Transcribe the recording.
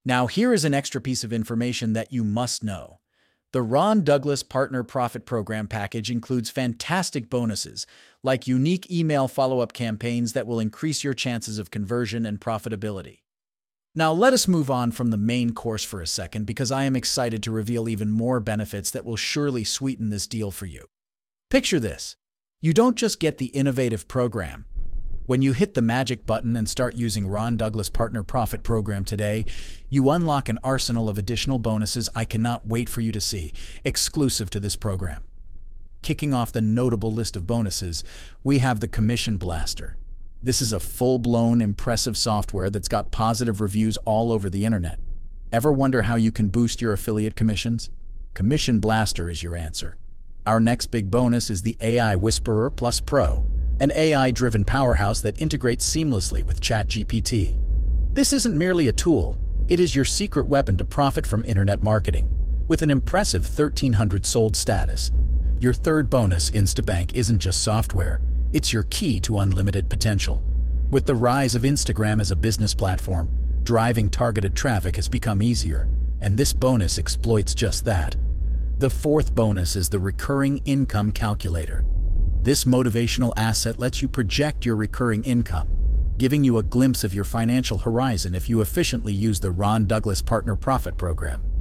Now, here is an extra piece of information that you must know. The Ron Douglas Partner Profit Program package includes fantastic bonuses, like unique email follow-up campaigns that will increase your chances of conversion and profitability. Now, let us move on from the main course for a second because I am excited to reveal even more benefits that will surely sweeten this deal for you. Picture this. You don't just get the innovative program. When you hit the magic button and start using Ron Douglas Partner Profit Program today, you unlock an arsenal of additional bonuses I cannot wait for you to see, exclusive to this program. Kicking off the notable list of bonuses, we have the Commission Blaster. This is a full-blown, impressive software that's got positive reviews all over the internet. Ever wonder how you can boost your affiliate commissions? Commission Blaster is your answer. Our next big bonus is the AI Whisperer Plus Pro, an AI-driven powerhouse that integrates seamlessly with ChatGPT. This isn't merely a tool, it is your secret weapon to profit from internet marketing. With an impressive 1,300 sold status, your third bonus, Instabank, isn't just software, it's your key to unlimited potential. With the rise of Instagram as a business platform, driving targeted traffic has become easier, and this bonus exploits just that. The fourth bonus is the Recurring Income Calculator. This motivational asset lets you project your recurring income, giving you a glimpse of your financial horizon if you efficiently use the Ron Douglas Partner Profit Program.